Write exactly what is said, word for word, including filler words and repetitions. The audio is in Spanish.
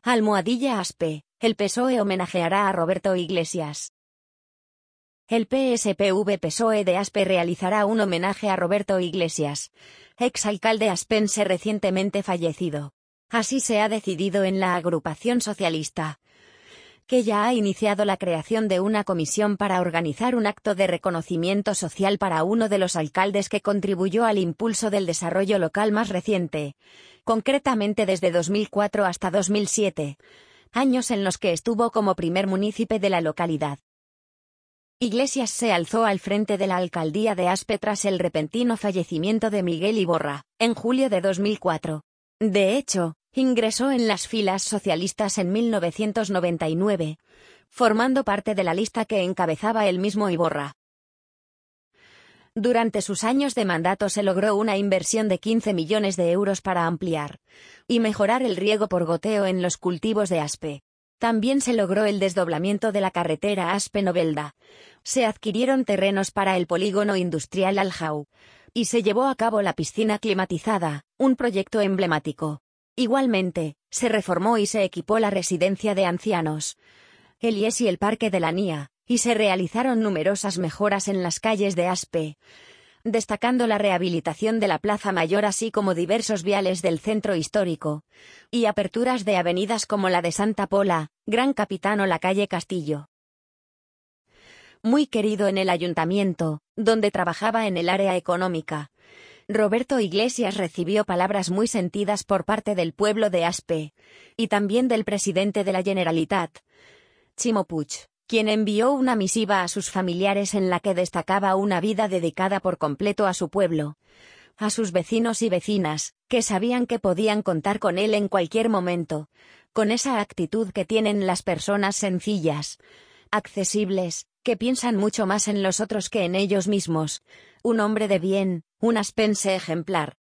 Almohadilla Aspe, el P S O E homenajeará a Roberto Iglesias. El P S P V-P S O E de Aspe realizará un homenaje a Roberto Iglesias, exalcalde aspense recientemente fallecido. Así se ha decidido en la agrupación socialista, que ya ha iniciado la creación de una comisión para organizar un acto de reconocimiento social para uno de los alcaldes que contribuyó al impulso del desarrollo local más reciente, concretamente desde dos mil cuatro hasta dos mil siete, años en los que estuvo como primer munícipe de la localidad. Iglesias se alzó al frente de la alcaldía de Aspe tras el repentino fallecimiento de Miguel Iborra, en julio de dos mil cuatro. De hecho, ingresó en las filas socialistas en mil novecientos noventa y nueve, formando parte de la lista que encabezaba el mismo Iborra. Durante sus años de mandato se logró una inversión de quince millones de euros para ampliar y mejorar el riego por goteo en los cultivos de Aspe. También se logró el desdoblamiento de la carretera Aspe-Novelda. Se adquirieron terrenos para el polígono industrial Aljau. Y se llevó a cabo la piscina climatizada, un proyecto emblemático. Igualmente, se reformó y se equipó la residencia de ancianos, el I E S y el Parque de la Nia, y se realizaron numerosas mejoras en las calles de Aspe, destacando la rehabilitación de la Plaza Mayor así como diversos viales del centro histórico, y aperturas de avenidas como la de Santa Pola, Gran Capitán o la calle Castillo. Muy querido en el ayuntamiento, donde trabajaba en el área económica, Roberto Iglesias recibió palabras muy sentidas por parte del pueblo de Aspe, y también del presidente de la Generalitat, Ximo Puig, quien envió una misiva a sus familiares en la que destacaba una vida dedicada por completo a su pueblo, a sus vecinos y vecinas, que sabían que podían contar con él en cualquier momento, con esa actitud que tienen las personas sencillas, accesibles, que piensan mucho más en los otros que en ellos mismos, un hombre de bien, un aspense ejemplar.